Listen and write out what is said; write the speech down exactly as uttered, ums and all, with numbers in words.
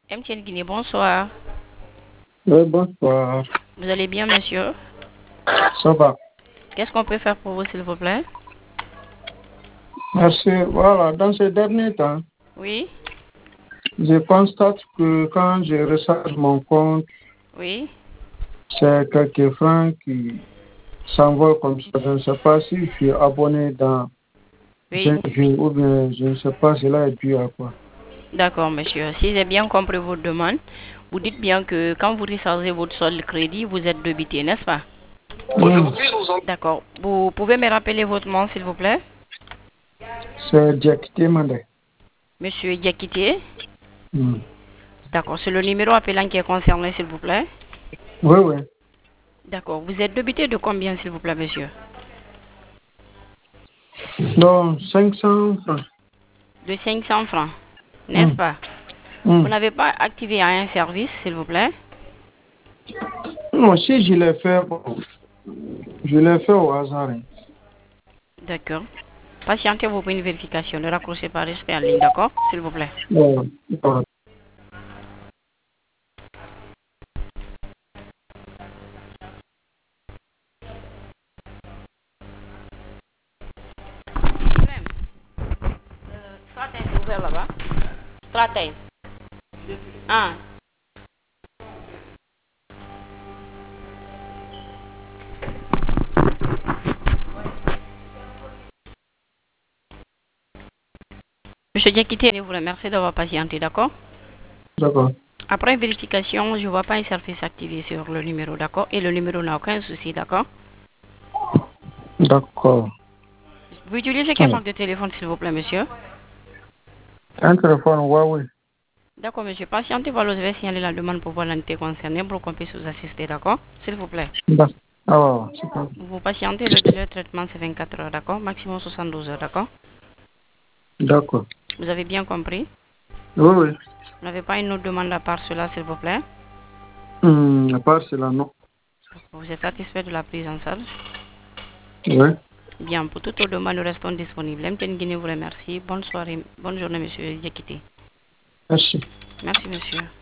M T N Guinée, bonsoir. Oui, bonsoir. Vous allez bien, monsieur? Ça va. Qu'est-ce qu'on peut faire pour vous, s'il vous plaît? Merci. Voilà, dans ces derniers temps, Oui, je constate que quand je recharge mon compte, oui. c'est quelques francs qui s'envolent comme ça. Je ne sais pas si je suis abonné dans Oui, un jeu ou bien je ne sais pas cela est dû à quoi. d'accord, monsieur. Si j'ai bien compris votre demande, vous dites bien que quand vous rechargez votre solde crédit, vous êtes débité, n'est-ce pas? Oui, D'accord. Vous pouvez me rappeler votre nom, s'il vous plaît? c'est Jack Timande. Monsieur Diakité. Hmm. D'accord. C'est le numéro appelant qui est concerné, s'il vous plaît? Oui, oui. D'accord. Vous êtes débité de combien, s'il vous plaît, monsieur? Donc, cinq cents francs. De cinq cents francs, n'est-ce Hmm. pas? Hmm. Vous n'avez pas activé un service, s'il vous plaît? Non, si je l'ai fait, bon, je l'ai fait au hasard. hein. D'accord. Patientez-vous pour une vérification. Ne raccrochez pas, restez en ligne, d'accord? S'il vous plaît. Bon, bon. Stratège, c'est ouvert là-bas. Stratège. Ah. Monsieur Diakité, je vous remercie d'avoir patienté, d'accord? D'accord. Après vérification, je ne vois pas un service activé sur le numéro, d'accord? Et le numéro n'a aucun souci, d'accord? D'accord. Vous utilisez quelle Hmm. marque de téléphone, s'il vous plaît, monsieur? Un téléphone Huawei. D'accord, monsieur. Patientez, voilà, je vais signaler la demande pour voir l'entité concernée pour qu'on puisse vous assister, d'accord? S'il vous plaît. D'accord. Ah, ouais, c'est pas. Vous patientez, le délai de traitement, c'est vingt-quatre heures, d'accord? Maximum soixante-douze heures, d'accord? D'accord. Vous avez bien compris? Oui, oui. Vous n'avez pas une autre demande à part cela, s'il vous plaît? Hum, à part cela, non. Vous êtes satisfait de la prise en charge? Oui. Bien, pour toute autre demande, nous restons disponibles. M T N Guinée vous remercie. Bonne soirée, bonne journée, monsieur Diakité. Merci. Merci, monsieur.